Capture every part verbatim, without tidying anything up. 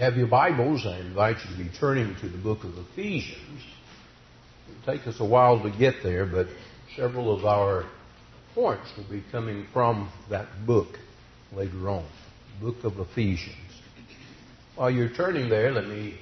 have your Bibles, I invite you to be turning to the book of Ephesians. It'll take us a while to get there, but several of our points will be coming from that book later on, the book of Ephesians. While you're turning there, let me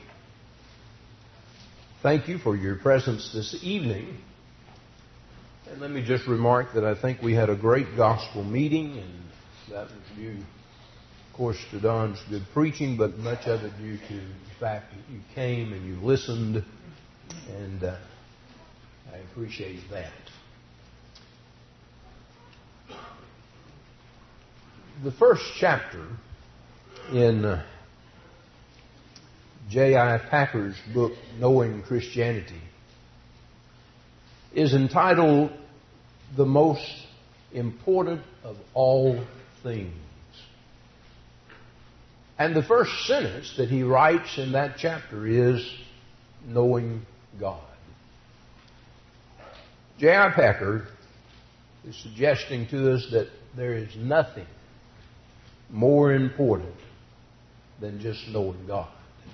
thank you for your presence this evening. And let me just remark that I think we had a great gospel meeting, and that was due, of course, to Don's good preaching, but much of it due to the fact that you came and you listened, and uh, I appreciate that. The first chapter in uh, J I Packer's book, Knowing Christianity, is entitled The Most Important of All Things. And the first sentence that he writes in that chapter is, knowing God. J I Packer is suggesting to us that there is nothing more important than just knowing God.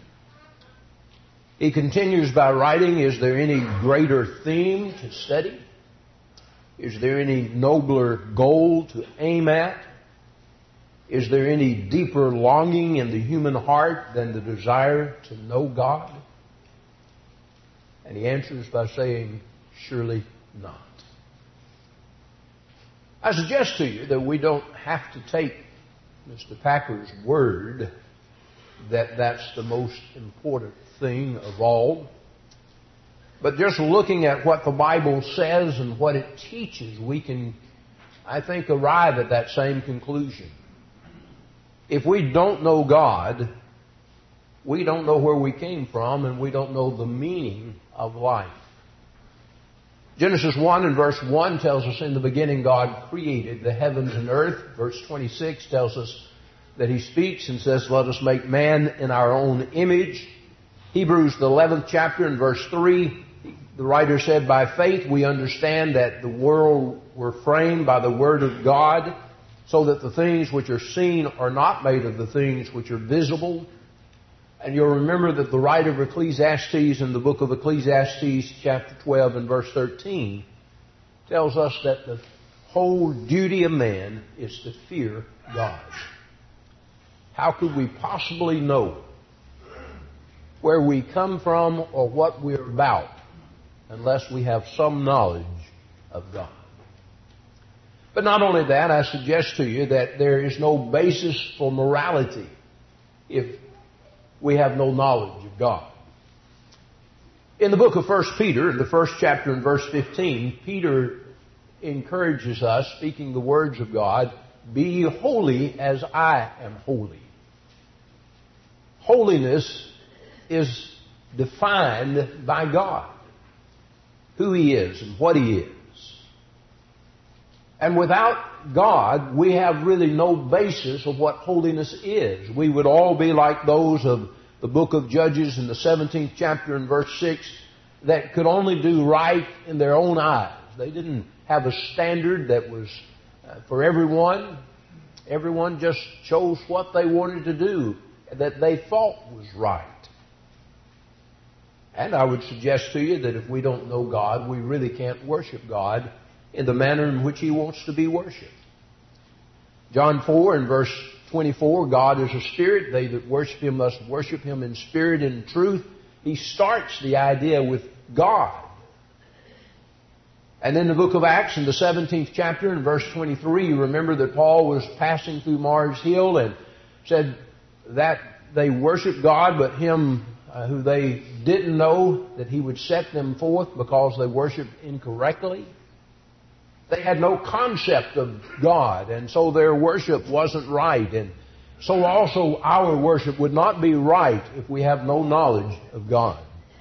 He continues by writing, is there any greater theme to study? Is there any nobler goal to aim at? Is there any deeper longing in the human heart than the desire to know God? And he answers by saying, surely not. I suggest to you that we don't have to take Mister Packer's word that that's the most important thing of all. But just looking at what the Bible says and what it teaches, we can, I think, arrive at that same conclusion. If we don't know God, we don't know where we came from, and we don't know the meaning of life. Genesis one and verse one tells us, in the beginning God created the heavens and earth. Verse twenty-six tells us that He speaks and says, let us make man in our own image. Hebrews, the eleventh chapter and verse three, the writer said, by faith we understand that the world were framed by the word of God, so that the things which are seen are not made of the things which are visible. And you'll remember that the writer of Ecclesiastes in the book of Ecclesiastes, chapter twelve and verse thirteen, tells us that the whole duty of man is to fear God. How could we possibly know where we come from or what we're about unless we have some knowledge of God? But not only that, I suggest to you that there is no basis for morality if we have no knowledge of God. In the book of First Peter, in the first chapter in verse fifteen, Peter encourages us, speaking the words of God, be holy as I am holy. Holiness is defined by God, who He is and what He is. And without God, we have really no basis of what holiness is. We would all be like those of the book of Judges in the seventeenth chapter and verse six that could only do right in their own eyes. They didn't have a standard that was for everyone. Everyone just chose what they wanted to do that they thought was right. And I would suggest to you that if we don't know God, we really can't worship God in the manner in which He wants to be worshipped. John four and verse twenty-four, God is a spirit. They that worship Him must worship Him in spirit and in truth. He starts the idea with God. And in the book of Acts, in the seventeenth chapter, in verse twenty-three, you remember that Paul was passing through Mars Hill and said that they worshiped God, but Him uh, who they didn't know, that He would set them forth because they worshiped incorrectly. They had no concept of God, and so their worship wasn't right. And so also our worship would not be right if we have no knowledge of God.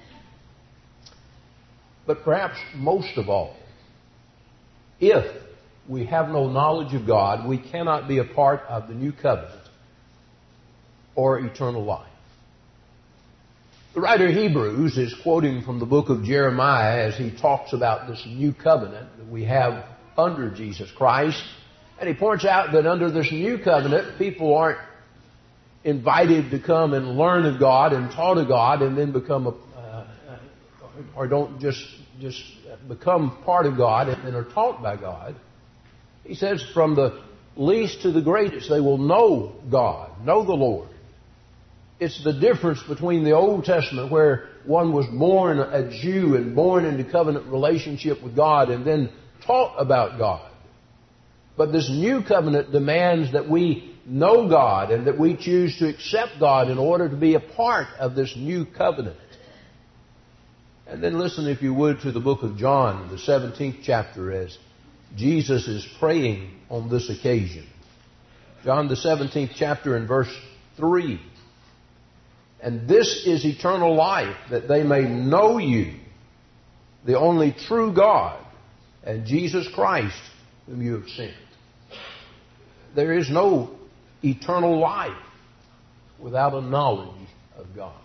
But perhaps most of all, if we have no knowledge of God, we cannot be a part of the new covenant or eternal life. The writer of Hebrews is quoting from the book of Jeremiah as he talks about this new covenant that we have under Jesus Christ. And he points out that under this new covenant, people aren't invited to come and learn of God and taught of God and then become a, uh, or don't just, just become part of God and, and are taught by God. He says from the least to the greatest, they will know God, know the Lord. It's the difference between the Old Testament where one was born a Jew and born into covenant relationship with God and then taught about God. But this new covenant demands that we know God and that we choose to accept God in order to be a part of this new covenant. And then listen, if you would, to the book of John, the seventeenth chapter, as Jesus is praying on this occasion. John, the seventeenth chapter, and verse three. And this is eternal life, that they may know you, the only true God, and Jesus Christ, whom you have sent. There is no eternal life without a knowledge of God.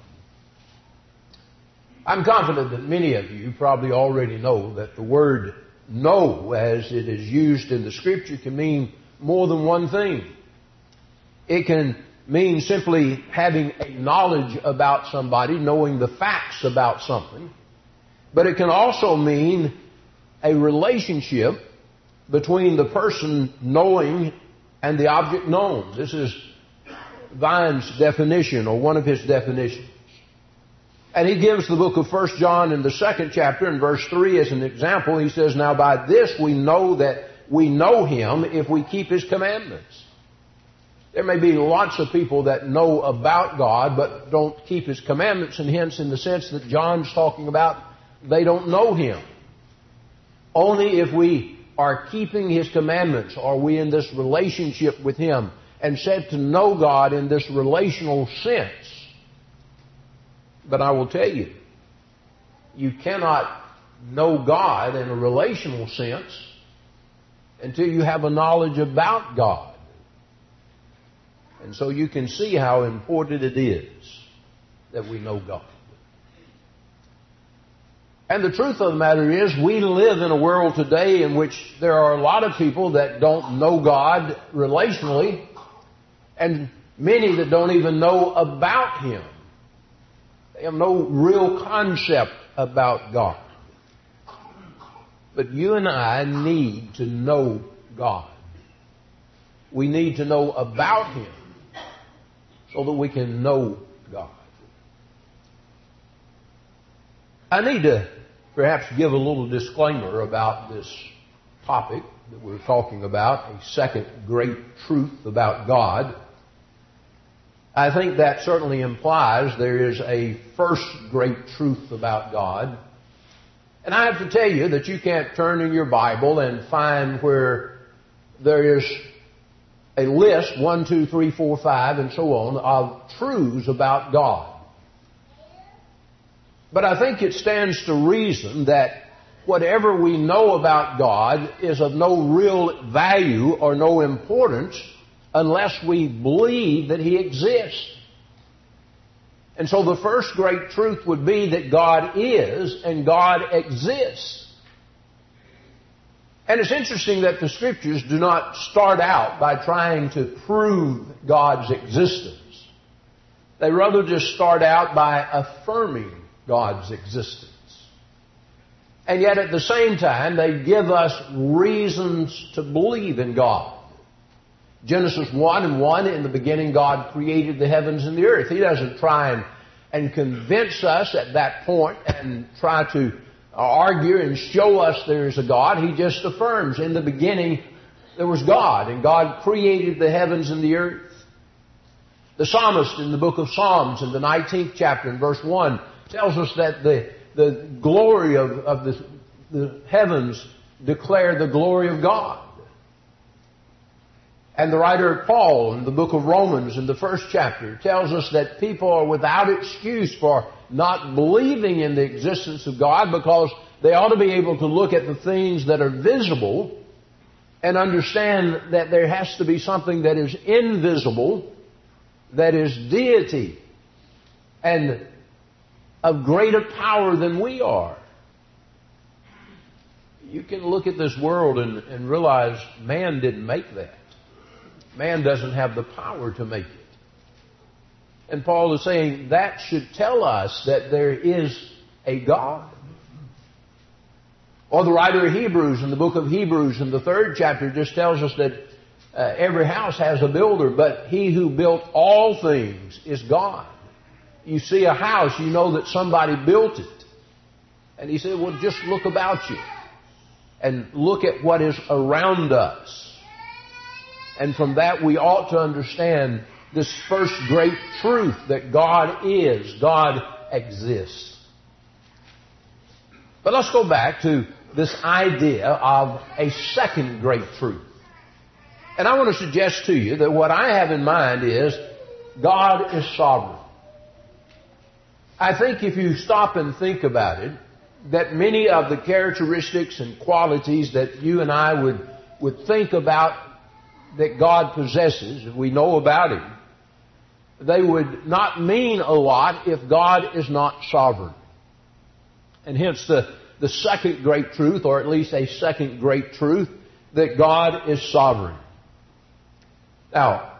I'm confident that many of you probably already know that the word know, as it is used in the Scripture, can mean more than one thing. It can mean simply having a knowledge about somebody, knowing the facts about something. But it can also mean a relationship between the person knowing and the object known. This is Vine's definition, or one of his definitions. And he gives the book of First John in the second chapter in verse three as an example. He says, now by this we know that we know Him if we keep His commandments. There may be lots of people that know about God but don't keep His commandments, and hence in the sense that John's talking about, they don't know Him. Only if we are keeping His commandments are we in this relationship with Him and said to know God in this relational sense. But I will tell you, you cannot know God in a relational sense until you have a knowledge about God. And so you can see how important it is that we know God. And the truth of the matter is, we live in a world today in which there are a lot of people that don't know God relationally, and many that don't even know about Him. They have no real concept about God. But you and I need to know God. We need to know about Him so that we can know God. I need to perhaps give a little disclaimer about this topic that we're talking about, a second great truth about God. I think that certainly implies there is a first great truth about God. And I have to tell you that you can't turn in your Bible and find where there is a list, one, two, three, four, five, and so on, of truths about God. But I think it stands to reason that whatever we know about God is of no real value or no importance unless we believe that He exists. And so the first great truth would be that God is and God exists. And it's interesting that the Scriptures do not start out by trying to prove God's existence. They rather just start out by affirming God's existence. And yet at the same time, they give us reasons to believe in God. Genesis one and one, in the beginning God created the heavens and the earth. He doesn't try and, and convince us at that point and try to argue and show us there is a God. He just affirms, in the beginning there was God, and God created the heavens and the earth. The psalmist in the book of Psalms, in the nineteenth chapter, in verse one, tells us that the, the glory of, of the, the heavens declare the glory of God. And the writer Paul in the book of Romans in the first chapter tells us that people are without excuse for not believing in the existence of God, because they ought to be able to look at the things that are visible and understand that there has to be something that is invisible, that is deity, and of greater power than we are. You can look at this world and, and realize man didn't make that. Man doesn't have the power to make it. And Paul is saying that should tell us that there is a God. Or the writer of Hebrews in the book of Hebrews in the third chapter just tells us that uh, every house has a builder, but he who built all things is God. You see a house, you know that somebody built it. And he said, well, just look about you and look at what is around us. And from that we ought to understand this first great truth that God is, God exists. But let's go back to this idea of a second great truth. And I want to suggest to you that what I have in mind is God is sovereign. I think if you stop and think about it, that many of the characteristics and qualities that you and I would, would think about that God possesses, if we know about Him, they would not mean a lot if God is not sovereign. And hence the, the second great truth, or at least a second great truth, that God is sovereign. Now,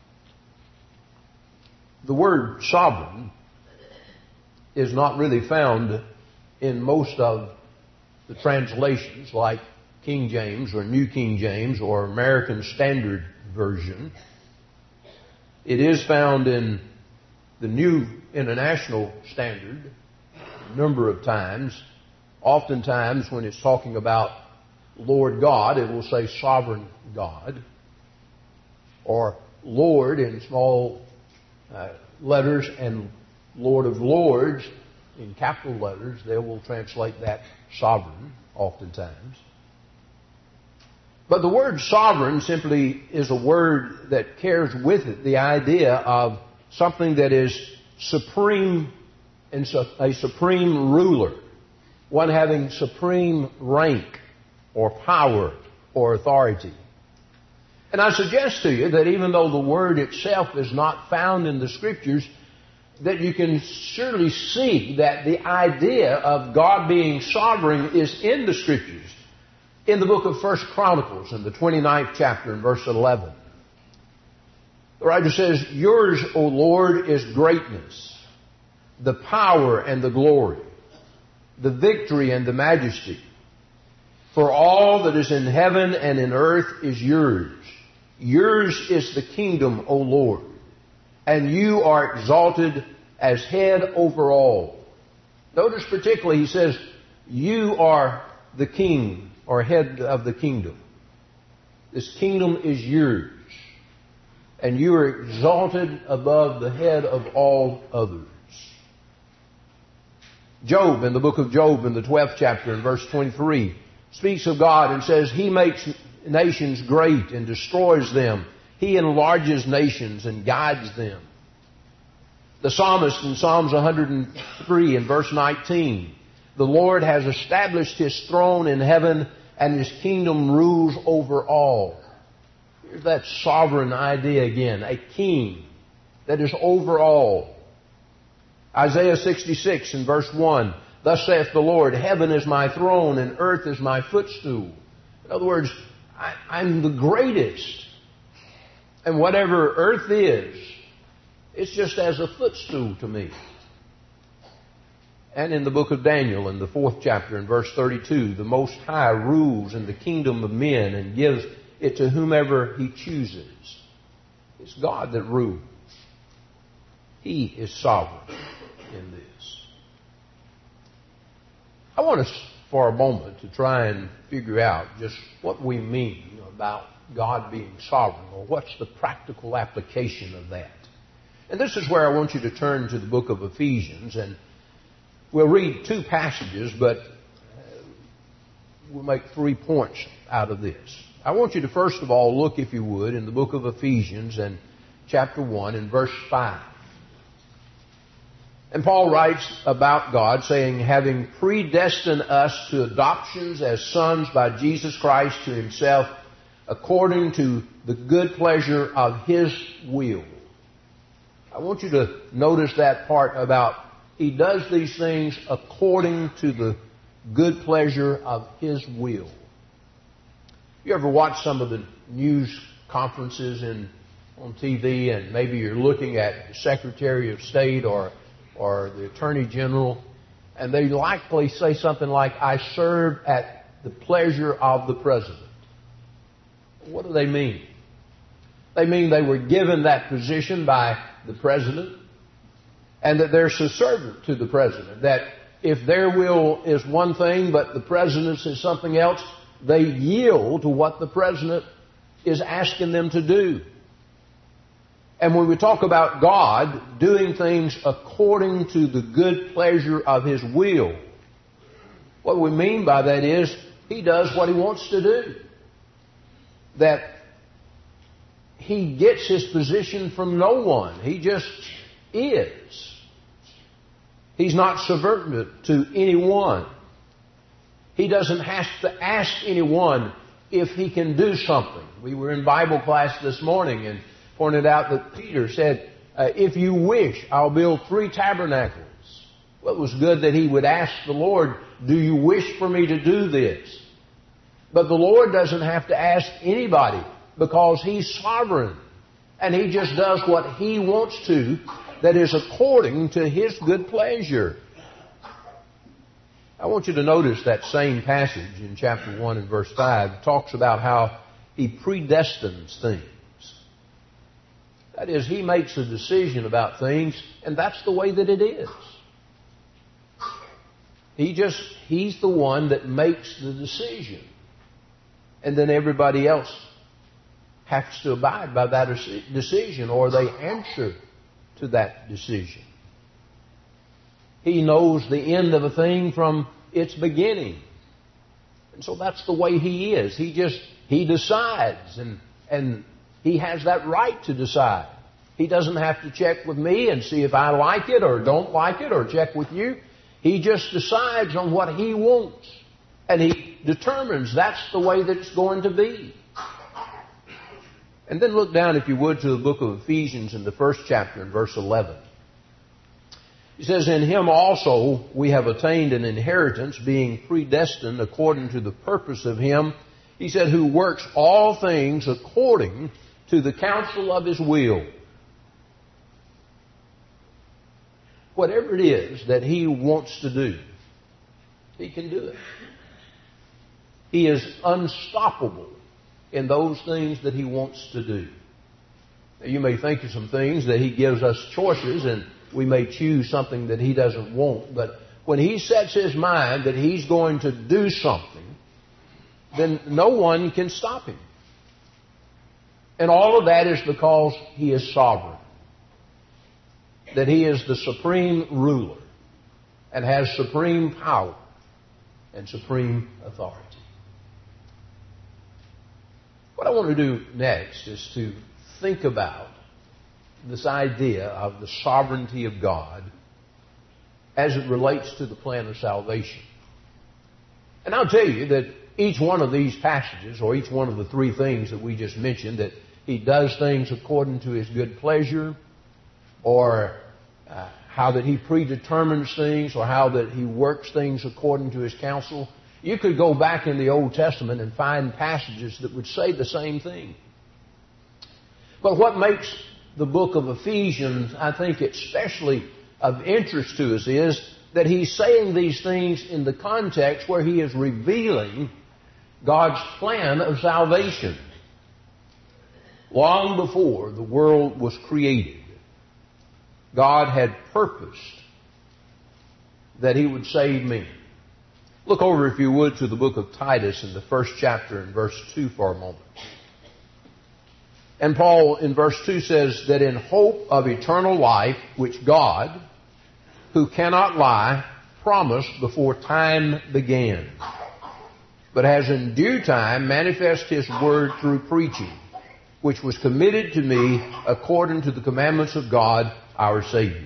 the word sovereign is not really found in most of the translations like King James or New King James or American Standard Version. It is found in the New International Standard a number of times. Oftentimes when it's talking about Lord God, it will say Sovereign God. Or Lord in small uh, letters and Lord of Lords in capital letters. They will translate that sovereign oftentimes. But the word sovereign simply is a word that carries with it the idea of something that is supreme and a supreme ruler, one having supreme rank or power or authority. And I suggest to you that even though the word itself is not found in the Scriptures, that you can surely see that the idea of God being sovereign is in the Scriptures. In the book of First Chronicles, in the twenty-ninth chapter, in verse eleven, the writer says, "Yours, O Lord, is greatness, the power and the glory, the victory and the majesty. For all that is in heaven and in earth is yours. Yours is the kingdom, O Lord, and you are exalted as head over all." Notice particularly, he says, you are the king or head of the kingdom. This kingdom is yours, and you are exalted above the head of all others. Job, in the book of Job, in the twelfth chapter, in verse twenty-three, speaks of God and says, He makes nations great and destroys them. He enlarges nations and guides them. The psalmist in Psalms one hundred three in verse nineteen, the Lord has established His throne in heaven, and His kingdom rules over all. Here's that sovereign idea again, a king that is over all. Isaiah sixty-six in verse one, thus saith the Lord, heaven is my throne and earth is my footstool. In other words, I, I'm the greatest. And whatever earth is, it's just as a footstool to me. And in the book of Daniel, in the fourth chapter, in verse thirty-two, the Most High rules in the kingdom of men and gives it to whomever He chooses. It's God that rules. He is sovereign in this. I want us for a moment to try and figure out just what we mean about God being sovereign, or what's the practical application of that. And this is where I want you to turn to the book of Ephesians, and we'll read two passages, but we'll make three points out of this. I want you to first of all look, if you would, in the book of Ephesians and chapter one and verse five. And Paul writes about God saying, having predestined us to adoptions as sons by Jesus Christ to Himself, according to the good pleasure of His will. I want you to notice that part about He does these things according to the good pleasure of His will. You ever watch some of the news conferences in on T V, and maybe you're looking at the Secretary of State or, or the Attorney General, and they likely say something like, I serve at the pleasure of the President. What do they mean? They mean they were given that position by the President, and that they're subservient to the President, that if their will is one thing but the President's is something else, they yield to what the President is asking them to do. And when we talk about God doing things according to the good pleasure of His will, what we mean by that is He does what He wants to do. That He gets His position from no one. He just is. He's not subservient to anyone. He doesn't have to ask anyone if He can do something. We were in Bible class this morning and pointed out that Peter said, uh, if you wish, I'll build three tabernacles. Well, it was good that he would ask the Lord, do you wish for me to do this? But the Lord doesn't have to ask anybody because He's sovereign. And He just does what He wants to that is according to His good pleasure. I want you to notice that same passage in chapter one and verse five talks about how He predestines things. That is, He makes a decision about things, and that's the way that it is. He just, He's the one that makes the decision. And then everybody else has to abide by that decision, or they answer to that decision. He knows the end of a thing from its beginning. And so that's the way He is. He just, He decides, and, and He has that right to decide. He doesn't have to check with me and see if I like it or don't like it, or check with you. He just decides on what He wants. And He determines that's the way that it's going to be. And then look down, if you would, to the book of Ephesians in the first chapter in verse eleven. He says, in Him also we have attained an inheritance, being predestined according to the purpose of Him, He said, who works all things according to the counsel of His will. Whatever it is that He wants to do, He can do it. He is unstoppable in those things that He wants to do. Now, you may think of some things that He gives us choices, and we may choose something that He doesn't want. But when He sets His mind that He's going to do something, then no one can stop Him. And all of that is because He is sovereign. That He is the supreme ruler and has supreme power and supreme authority. What I want to do next is to think about this idea of the sovereignty of God as it relates to the plan of salvation. And I'll tell you that each one of these passages, or each one of the three things that we just mentioned, that He does things according to His good pleasure, or uh, how that He predetermines things, or how that He works things according to His counsel. You could go back in the Old Testament and find passages that would say the same thing. But what makes the book of Ephesians, I think, especially of interest to us is that he's saying these things in the context where he is revealing God's plan of salvation. Long before the world was created, God had purposed that He would save men. Look over, if you would, to the book of Titus in the first chapter and verse two for a moment. And Paul in verse two says that in hope of eternal life, which God, who cannot lie, promised before time began, but has in due time manifest His word through preaching, which was committed to me according to the commandments of God our Savior.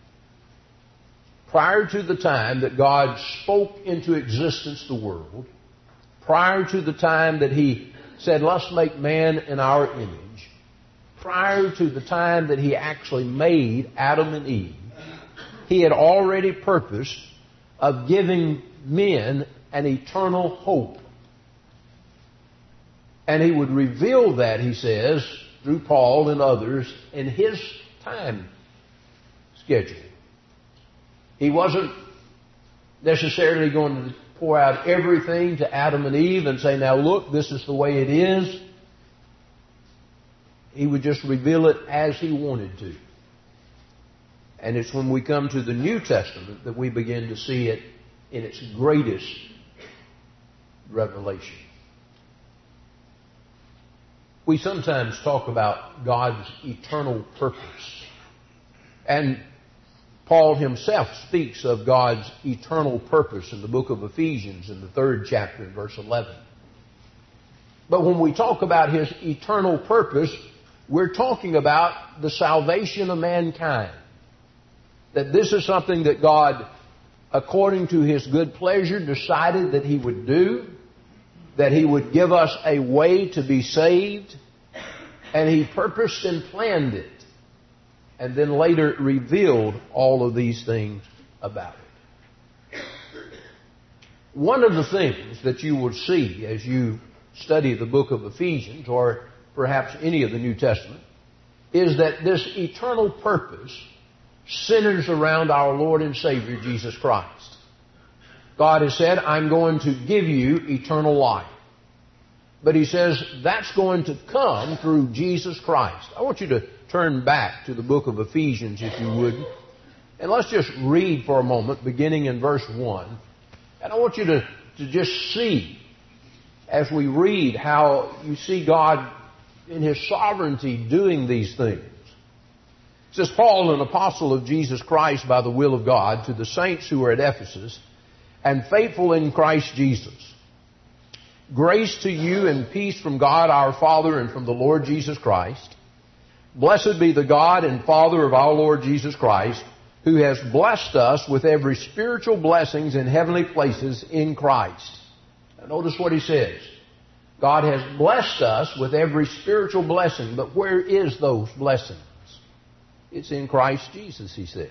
Prior to the time that God spoke into existence the world, prior to the time that He said, let's make man in our image, prior to the time that He actually made Adam and Eve, He had already purposed of giving men an eternal hope. And He would reveal that, he says, through Paul and others in His time schedule. He wasn't necessarily going to pour out everything to Adam and Eve and say, now look, this is the way it is. He would just reveal it as He wanted to. And it's when we come to the New Testament that we begin to see it in its greatest revelation. We sometimes talk about God's eternal purpose. And Paul himself speaks of God's eternal purpose in the book of Ephesians in the third chapter in verse eleven. But when we talk about His eternal purpose, we're talking about the salvation of mankind. That this is something that God, according to His good pleasure, decided that He would do. That He would give us a way to be saved. And He purposed and planned it. And then later revealed all of these things about it. One of the things that you will see as you study the book of Ephesians, or perhaps any of the New Testament, is that this eternal purpose centers around our Lord and Savior, Jesus Christ. God has said, I'm going to give you eternal life. But He says that's going to come through Jesus Christ. I want you to turn back to the book of Ephesians, if you would. And let's just read for a moment, beginning in verse one. And I want you to, to just see, as we read, how you see God in His sovereignty doing these things. It says, Paul, an apostle of Jesus Christ by the will of God, to the saints who are at Ephesus, and faithful in Christ Jesus. Grace to you and peace from God our Father and from the Lord Jesus Christ. Blessed be the God and Father of our Lord Jesus Christ, who has blessed us with every spiritual blessings in heavenly places in Christ. Now notice what he says. God has blessed us with every spiritual blessing, but where is those blessings? It's in Christ Jesus, he says.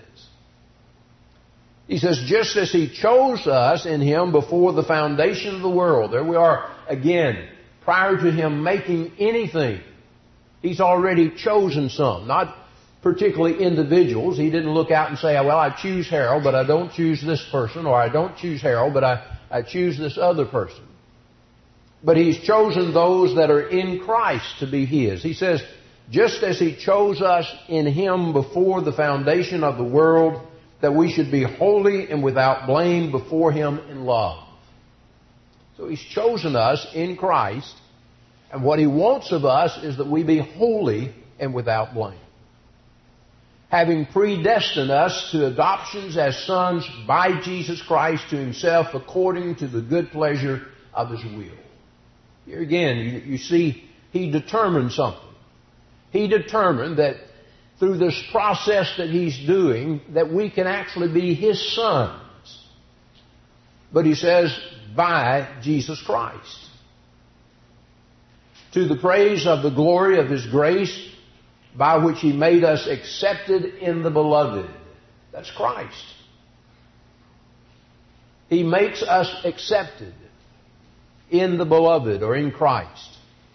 He says, just as He chose us in Him before the foundation of the world. There we are again, prior to Him making anything. He's already chosen some, not particularly individuals. He didn't look out and say, well, I choose Harold, but I don't choose this person, or I don't choose Harold, but I, I choose this other person. But He's chosen those that are in Christ to be His. He says, just as He chose us in Him before the foundation of the world, that we should be holy and without blame before Him in love. So He's chosen us in Christ, and what He wants of us is that we be holy and without blame. Having predestined us to adoptions as sons by Jesus Christ to Himself according to the good pleasure of His will. Here again, you, you see, He determined something. He determined that through this process that He's doing, that we can actually be His sons. But He says, by Jesus Christ. To the praise of the glory of His grace, by which He made us accepted in the Beloved. That's Christ. He makes us accepted in the Beloved, or in Christ.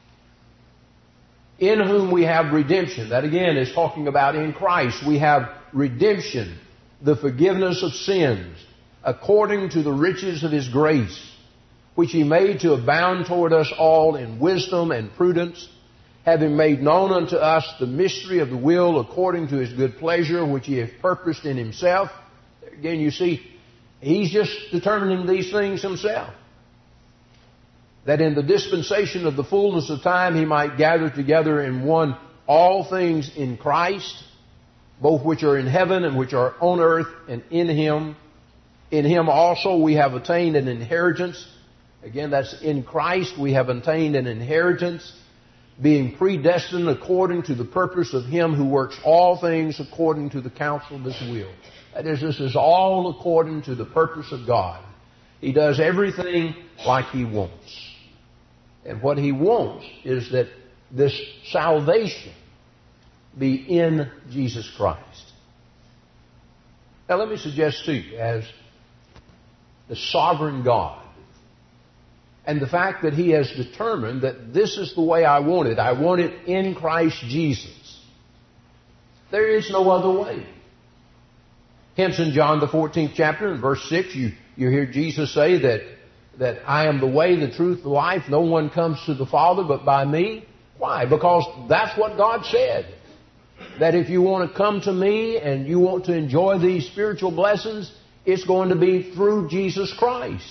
In whom we have redemption. That again is talking about in Christ. We have redemption, the forgiveness of sins, according to the riches of His grace, which He made to abound toward us all in wisdom and prudence, having made known unto us the mystery of the will according to His good pleasure, which He hath purposed in Himself. Again, you see, He's just determining these things Himself. That in the dispensation of the fullness of time He might gather together in one all things in Christ, both which are in heaven and which are on earth, and in Him. In Him also we have attained an inheritance. Again, that's in Christ we have attained an inheritance, being predestined according to the purpose of Him who works all things according to the counsel of His will. That is, this is all according to the purpose of God. He does everything like He wants. And what He wants is that this salvation be in Jesus Christ. Now let me suggest to you, as the sovereign God, And the fact that He has determined that this is the way I want it. I want it in Christ Jesus. There is no other way. Hence in John the fourteenth chapter, in verse six, you, you hear Jesus say that, that I am the way, the truth, the life. No one comes to the Father but by me. Why? Because that's what God said. That if you want to come to me and you want to enjoy these spiritual blessings, it's going to be through Jesus Christ.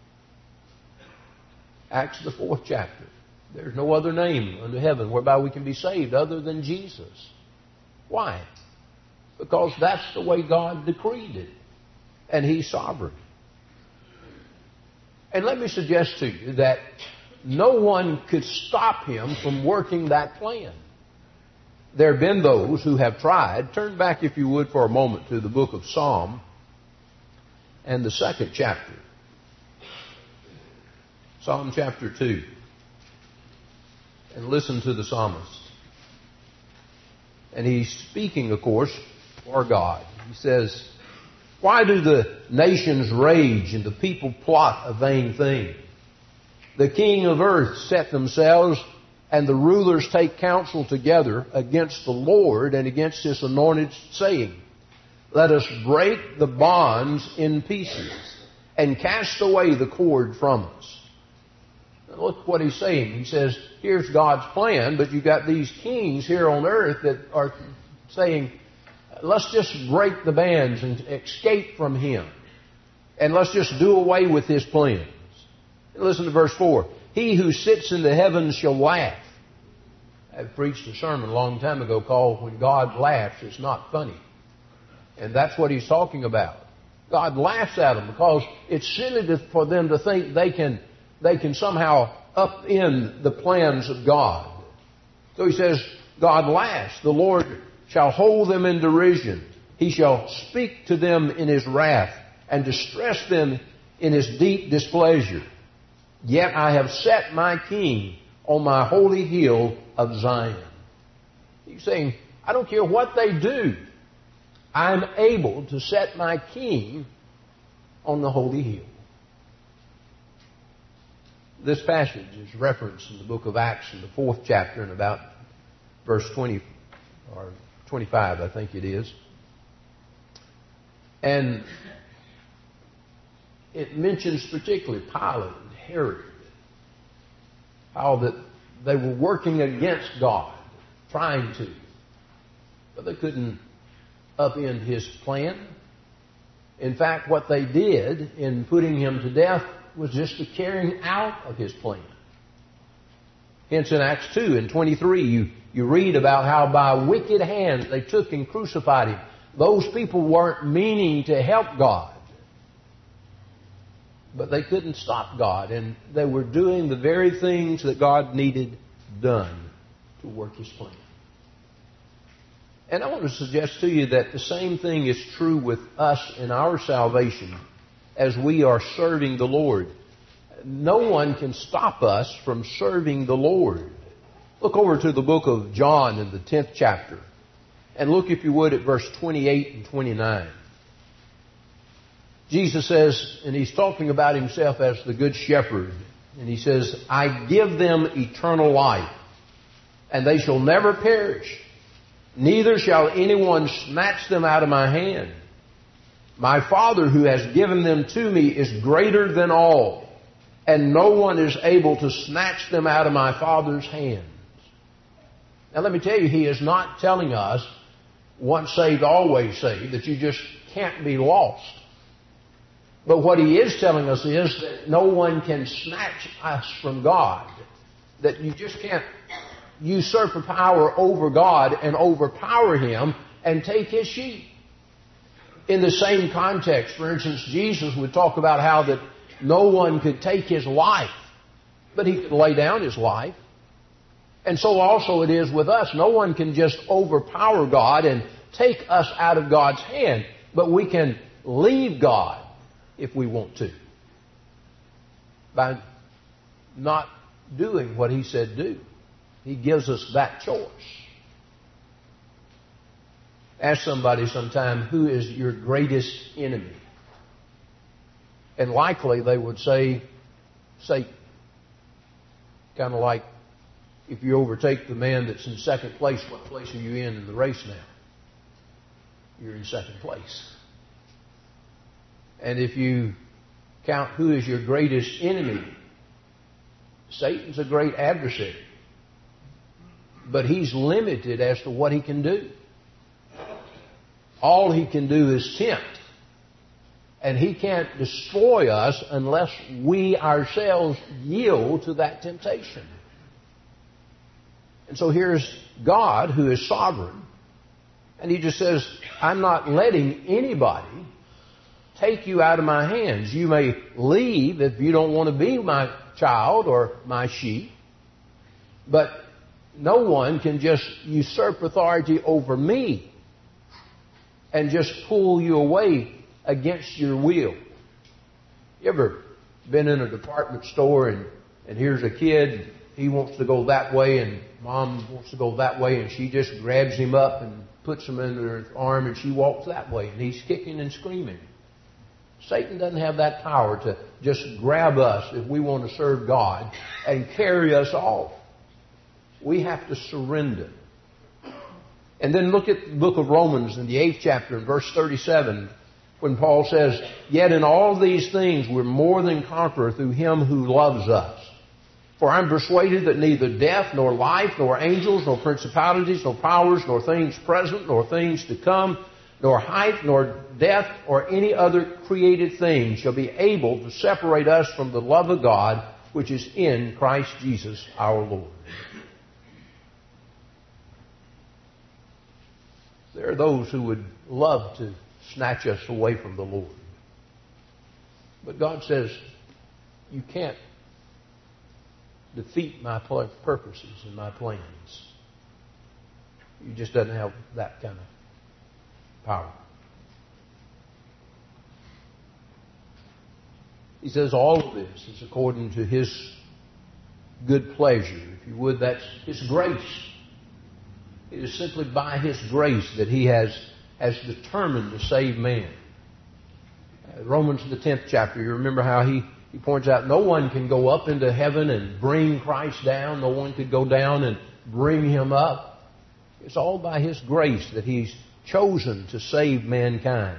Acts the fourth chapter. There's no other name under heaven whereby we can be saved other than Jesus. Why? Because that's the way God decreed it. And He's sovereign. And let me suggest to you that no one could stop Him from working that plan. There have been those who have tried. Turn back, if you would, for a moment to the book of Psalm and the second chapter. Psalm chapter two. And listen to the psalmist. And he's speaking, of course, for God. He says, why do the nations rage and the people plot a vain thing? The king of earth set themselves, and the rulers take counsel together against the Lord and against His anointed, saying, let us break the bonds in pieces and cast away the cord from us. Now look what he's saying. He says, here's God's plan, but you've got these kings here on earth that are saying, let's just break the bands and escape from Him. And let's just do away with His plans. And listen to verse four. He who sits in the heavens shall laugh. I preached a sermon a long time ago called When God Laughs, It's Not Funny. And that's what he's talking about. God laughs at them because it's silly to, for them to think they can, they can somehow upend the plans of God. So he says, God laughs. The Lord shall hold them in derision. He shall speak to them in His wrath and distress them in His deep displeasure. Yet I have set my king on my holy hill of Zion. He's saying, I don't care what they do. I'm able to set my king on the holy hill. This passage is referenced in the book of Acts in the fourth chapter and about verse twenty or twenty-five, I think it is. And it mentions particularly Pilate and Herod, how that they were working against God, trying to, but they couldn't upend His plan. In fact, what they did in putting Him to death was just the carrying out of His plan. Hence in Acts two and twenty-three, you, you read about how by wicked hands they took and crucified Him. Those people weren't meaning to help God. But they couldn't stop God, and they were doing the very things that God needed done to work His plan. And I want to suggest to you that the same thing is true with us in our salvation as we are serving the Lord. No one can stop us from serving the Lord. Look over to the book of John in the tenth chapter, and look, if you would, at verse twenty-eight and twenty-nine. Jesus says, and He's talking about Himself as the Good Shepherd, and He says, I give them eternal life, and they shall never perish, neither shall anyone snatch them out of my hand. My Father who has given them to me is greater than all, and no one is able to snatch them out of my Father's hands. Now let me tell you, He is not telling us, once saved, always saved, that you just can't be lost. But what He is telling us is that no one can snatch us from God. That you just can't usurp power over God and overpower Him and take His sheep. In the same context, for instance, Jesus would talk about how that no one could take His life, but He could lay down His life. And so also it is with us. No one can just overpower God and take us out of God's hand, but we can leave God if we want to, by not doing what He said do. He gives us that choice. Ask somebody sometime, who is your greatest enemy? And likely they would say, Satan. Kind of like if you overtake the man that's in second place, what place are you in in the race now? You're in second place. And if you count who is your greatest enemy, Satan's a great adversary. But he's limited as to what he can do. All he can do is tempt. And he can't destroy us unless we ourselves yield to that temptation. And so here's God, who is sovereign. And he just says, I'm not letting anybody take you out of my hands. You may leave if you don't want to be my child or my sheep. But no one can just usurp authority over me and just pull you away against your will. You ever been in a department store and, and here's a kid, he wants to go that way and mom wants to go that way, and she just grabs him up and puts him in her arm and she walks that way, and he's kicking and screaming. Satan doesn't have that power to just grab us if we want to serve God and carry us off. We have to surrender. And then look at the book of Romans in the eighth chapter in verse thirty-seven, when Paul says, yet in all these things we're more than conqueror through him who loves us. For I'm persuaded that neither death, nor life, nor angels, nor principalities, nor powers, nor things present, nor things to come, nor height, nor depth, or any other created thing shall be able to separate us from the love of God, which is in Christ Jesus our Lord. There are those who would love to snatch us away from the Lord. But God says, you can't defeat my purposes and my plans. You just doesn't have that kind of power. He says all of this is according to His good pleasure. If you would, that's His grace. It is simply by His grace that He has, has determined to save man. Uh, Romans, the tenth chapter, you remember how he, he points out no one can go up into heaven and bring Christ down. No one could go down and bring Him up. It's all by His grace that He's chosen to save mankind.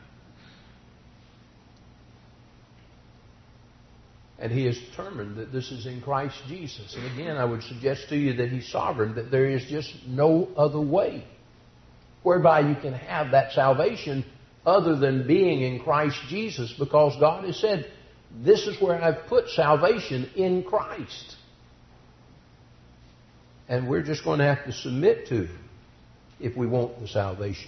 And He has determined that this is in Christ Jesus. And again, I would suggest to you that He's sovereign, that there is just no other way whereby you can have that salvation other than being in Christ Jesus, because God has said, this is where I've put salvation, in Christ. And we're just going to have to submit to Him if we want the salvation.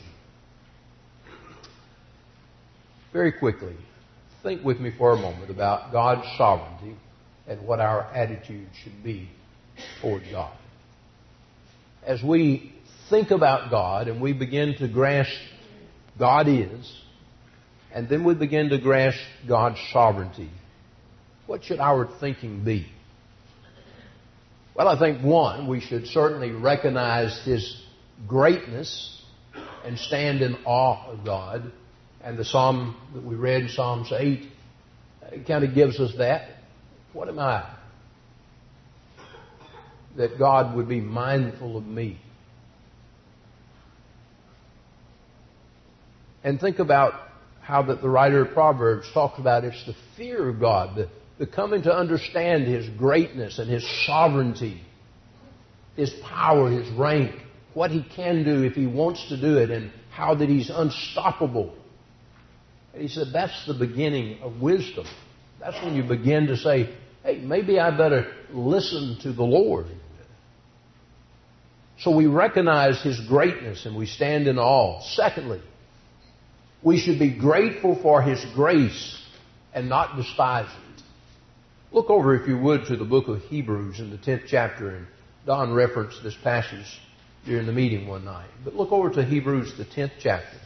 Very quickly, think with me for a moment about God's sovereignty and what our attitude should be toward God. As we think about God and we begin to grasp God is, and then we begin to grasp God's sovereignty, what should our thinking be? Well, I think, one, we should certainly recognize His greatness and stand in awe of God. And the psalm that we read, Psalms eight, it kind of gives us that. What am I? That God would be mindful of me. And think about how that the writer of Proverbs talks about it's the fear of God, the, the coming to understand His greatness and His sovereignty, His power, His rank, what He can do if He wants to do it, and how that He's unstoppable. And he said that's the beginning of wisdom. That's when you begin to say, hey, maybe I better listen to the Lord. So we recognize His greatness and we stand in awe. Secondly, we should be grateful for His grace and not despise it. Look over, if you would, to the book of Hebrews in the tenth chapter. And Don referenced this passage during the meeting one night. But look over to Hebrews, the tenth chapter.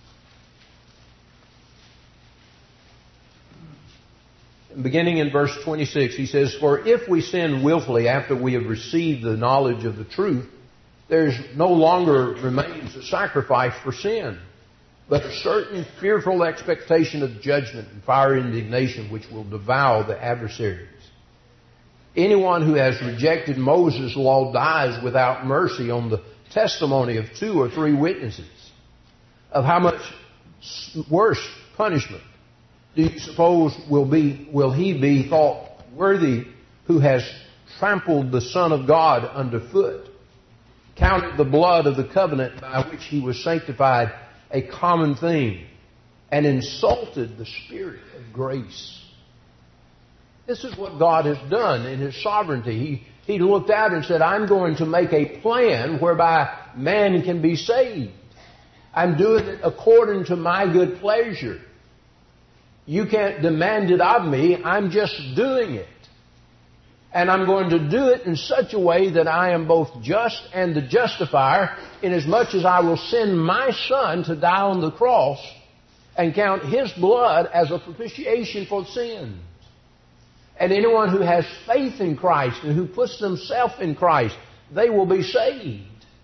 Beginning in verse twenty-six, he says, for if we sin willfully after we have received the knowledge of the truth, there no longer remains a sacrifice for sin, but a certain fearful expectation of judgment and fire indignation which will devour the adversaries. Anyone who has rejected Moses' law dies without mercy on the testimony of two or three witnesses. Of how much worse punishment do you suppose will be will he be thought worthy who has trampled the Son of God underfoot, counted the blood of the covenant by which he was sanctified a common thing, and insulted the Spirit of grace? This is what God has done in His sovereignty. He, he looked out and said, I'm going to make a plan whereby man can be saved. I'm doing it according to my good pleasure. You can't demand it of me. I'm just doing it. And I'm going to do it in such a way that I am both just and the justifier, inasmuch as I will send my Son to die on the cross and count His blood as a propitiation for sin. And anyone who has faith in Christ and who puts themselves in Christ, they will be saved.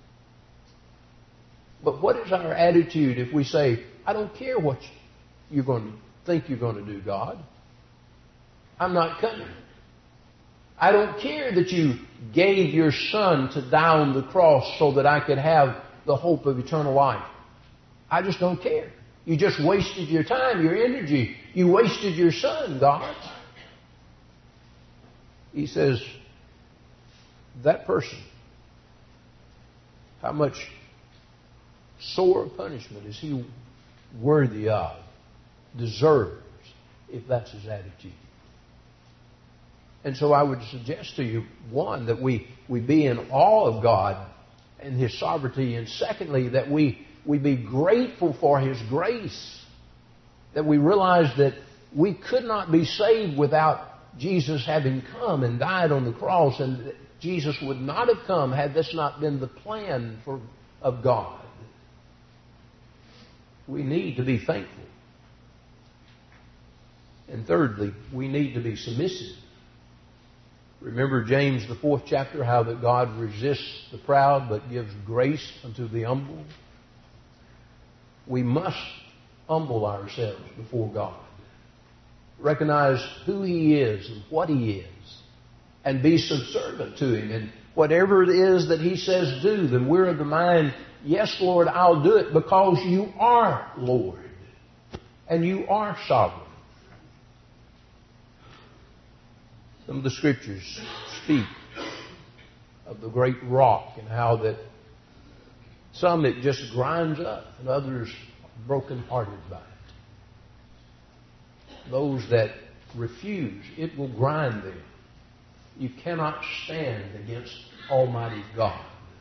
But what is our attitude if we say, I don't care what you're going to think you're going to do, God. I'm not coming. I don't care that you gave your Son to die on the cross so that I could have the hope of eternal life. I just don't care. You just wasted your time, your energy. You wasted your Son, God. He says, that person, how much sore punishment is he worthy of, deserves, if that's his attitude? And so I would suggest to you, one, that we, we be in awe of God and His sovereignty, and secondly, that we, we be grateful for His grace, that we realize that we could not be saved without Jesus having come and died on the cross, and that Jesus would not have come had this not been the plan for, of God. We need to be thankful. And thirdly, we need to be submissive. Remember James, the fourth chapter, how that God resists the proud but gives grace unto the humble. We must humble ourselves before God. Recognize who He is and what He is, and be subservient to Him. And whatever it is that He says do, then we're of the mind, yes, Lord, I'll do it because You are Lord and You are sovereign. Some of the Scriptures speak of the great rock and how that some it just grinds up and others are brokenhearted by it. Those that refuse, it will grind them. You cannot stand against Almighty God.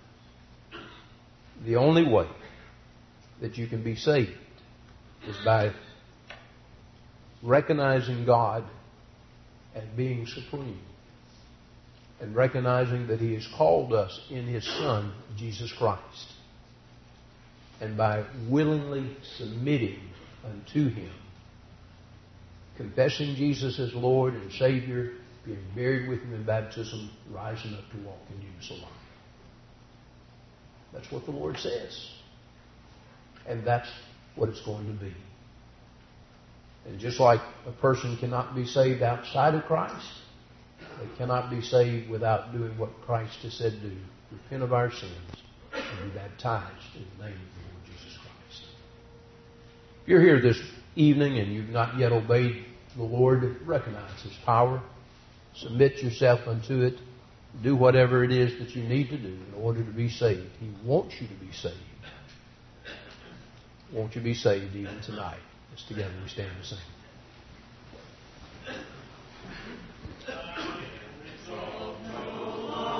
The only way that you can be saved is by recognizing God and being supreme, and recognizing that He has called us in His Son, Jesus Christ, and by willingly submitting unto Him, confessing Jesus as Lord and Savior, being buried with Him in baptism, rising up to walk in newness of life. That's what the Lord says. And that's what it's going to be. And just like a person cannot be saved outside of Christ, they cannot be saved without doing what Christ has said do. Repent of our sins and be baptized in the name of the Lord Jesus Christ. If you're here this evening and you've not yet obeyed the Lord, recognize His power. Submit yourself unto it. Do whatever it is that you need to do in order to be saved. He wants you to be saved. Won't you be saved even tonight? Let's together we stand and sing.